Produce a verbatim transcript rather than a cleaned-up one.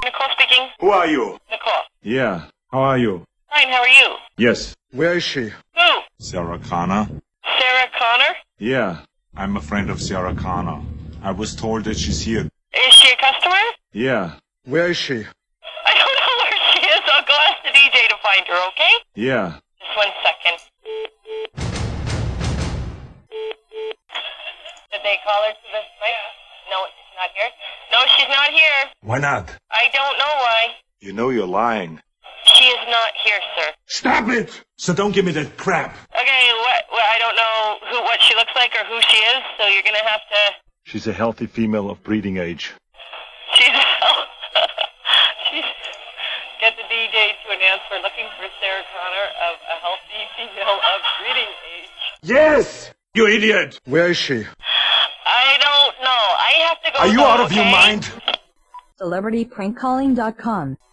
Nicole speaking. Who are you? Nicole. Yeah. How are you? Fine, how are you? Yes. Where is she? Who? Sarah Connor? Sarah Connor? Yeah. I'm a friend of Sarah Connor. I was told that she's here. Is she a customer? Yeah. Where is she? I don't know where she is. I'll go ask the D J to find her, okay? Yeah. Just one second. Did they call her to this place? No, she's not here. No, she's not here. Why not? I don't know why. You know you're lying. She is not here, sir. Stop it! So don't give me that crap. Okay, what, what? I don't know who, what she looks like or who she is, so you're gonna have to... She's a healthy female of breeding age. She's... She's... Get the D J to announce we're looking for Sarah Connor of a healthy female of breeding age. Yes! You idiot! Where is she? I don't know. I have to go... Are you though, out of okay? your mind? Celebrity Prank Calling dot com